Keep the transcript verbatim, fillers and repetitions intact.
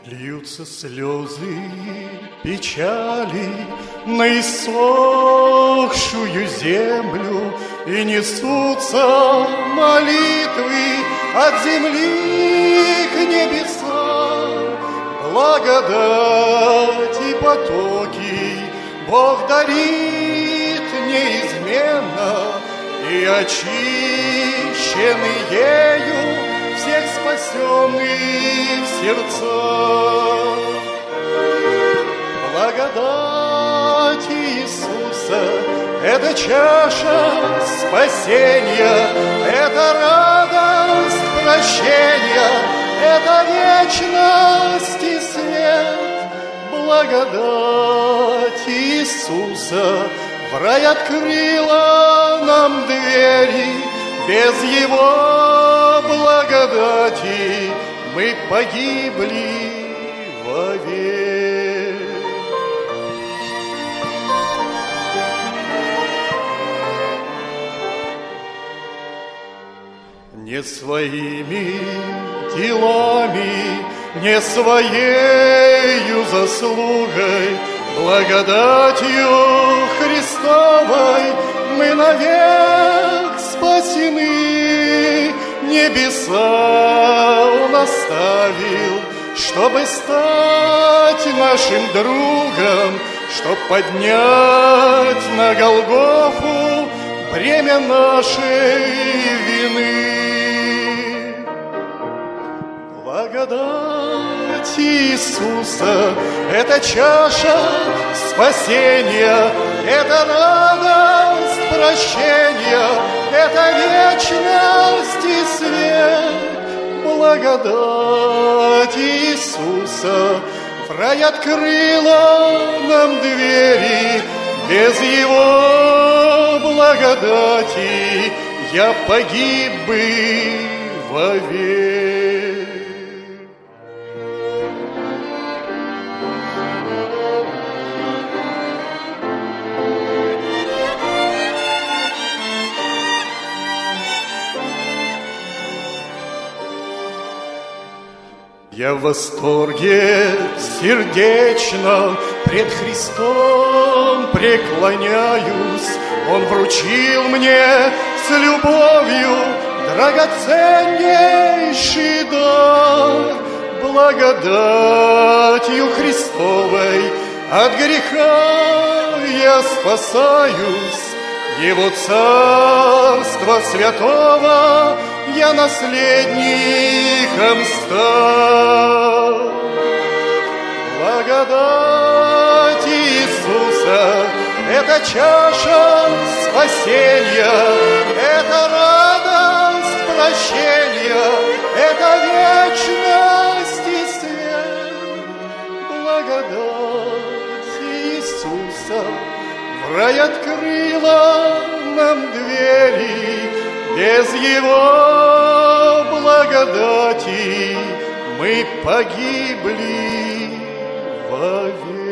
Льются слезы печали на иссохшую землю, и несутся молитвы от земли к небесам. Благодать и потоки Бог дарит неизменно, и очищены ею всех спасенных сердца. Благодать Иисуса — это чаша спасения, это радость прощения, это вечность и свет. Благодать Иисуса в рай открыла нам двери. Без Его благодати мы погибли вовек. Не своими делами, не своею заслугой, благодатью Христовой мы навек спасены. Небеса Он оставил, чтобы стать нашим другом, чтоб поднять на Голгофу бремя нашей вины. Благодать Иисуса — это чаша спасения, это радость прощения, это вечность и свет. Благодать Иисуса в рай открыла нам двери. Без Его благодати я погиб бы вовек. Я в восторге сердечно пред Христом преклоняюсь. Он вручил мне с любовью драгоценнейший дар. Благодатью Христовой от греха я спасаюсь. Его царства святого я наследником стал. Благодать Иисуса — это чаша спасения, это радость прощения, это вечность и свет. Благодать Иисуса в рай открыла нам двери. Без Его благодати мы погибли вовек.